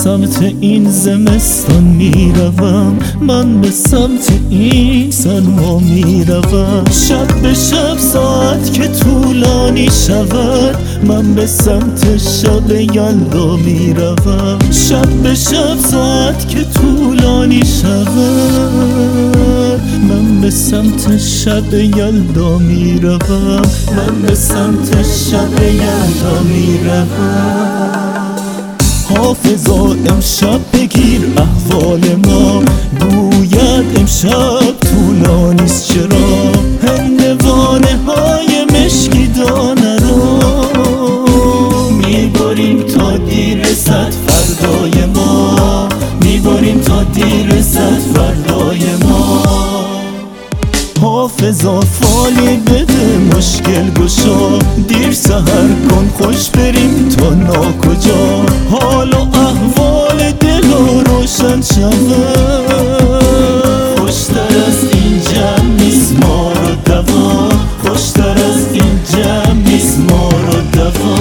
سمت این زمستان میروم، من به سمت این سرما میروم. شب به شب ساعت که طولانی شود، من به سمت شب یلدا میروم. شب به شب ساعت که طولانی شود، من به سمت شب یلدا میروم. من به سمت شب یلدا میروم. حافظا امشب بگیر احوال ما، گوید امشب طولانیست چرا. هندوانه های مشکی دانه رو میبریم تا دیر رسد فردای ما، میبریم تا دیر رسد فردای ما. حافظا فالی بده مشکل گشا، دیر سحر کن خوش بریم تا ناکجا. حال و احوال دل روشن شود، خوشتر از این جمع نیست مار و دوا، خوشتر از این جمع نیست مار و دوا.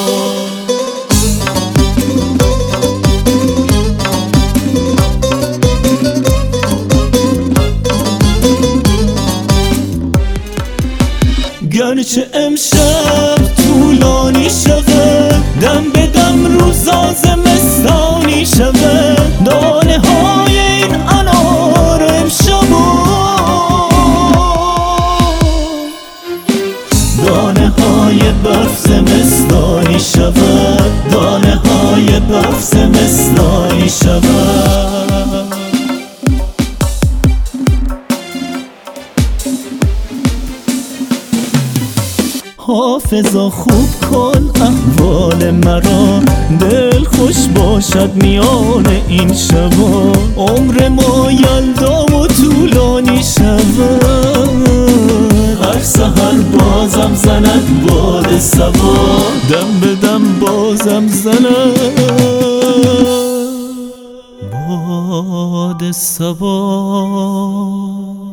گرچه امشب طولانی شود، دم به دم روزا زمستانی شود. دانه های این انار امشب، دانه های برف زمستانی شود، دانه های برف زمستانی شود. حافظا خوب کن احوال مرا، دل خوش باشد میان این شبا. عمر ما یلدا و طولانی شود، هر سحر بازم زند باد صبا، دم به دم بازم زند باد صبا.